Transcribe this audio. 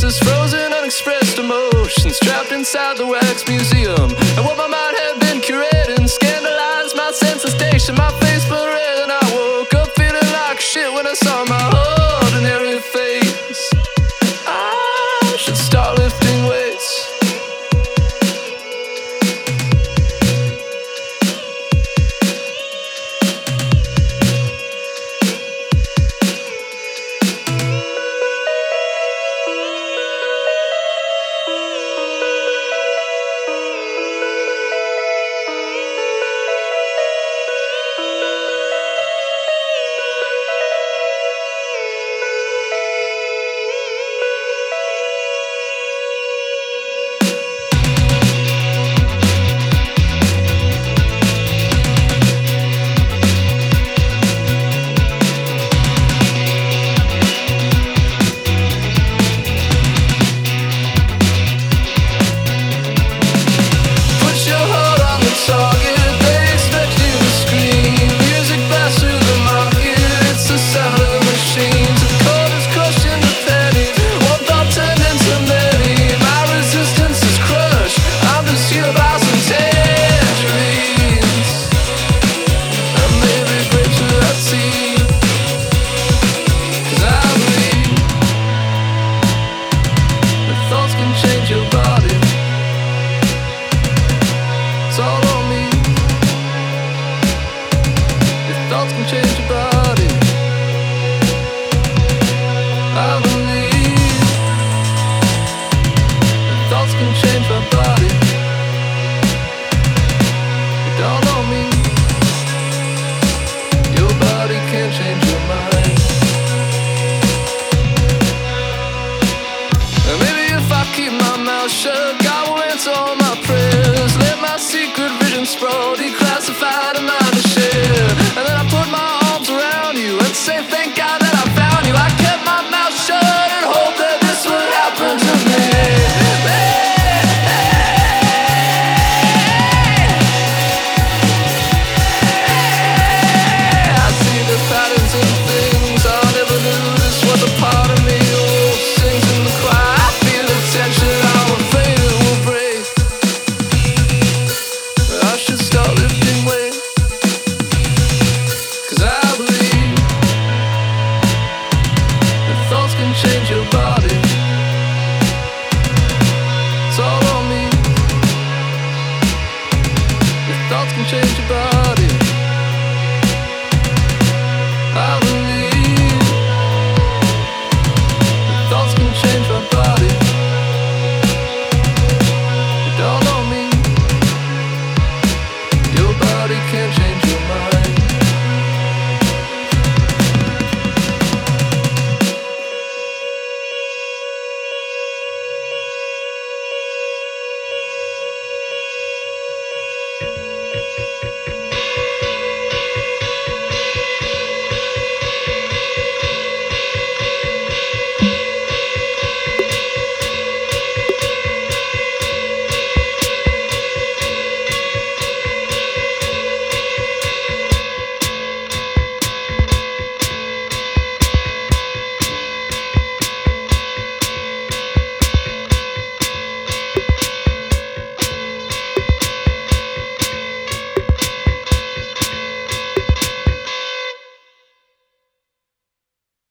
faces, frozen, unexpressed emotions, trapped inside the wax museum. And what my mind had been curating scandalized my sense of station. My face was red and I woke up feeling like shit when I saw my ordinary face. I should start lifting weights. Thoughts can change your body. I believe that thoughts can change my body. You don't know me. Your body can't change your mind. And maybe if I keep my mouth shut, God will answer all my prayers. Let my secret vision sprawl, declassified and mine to share. And then I put my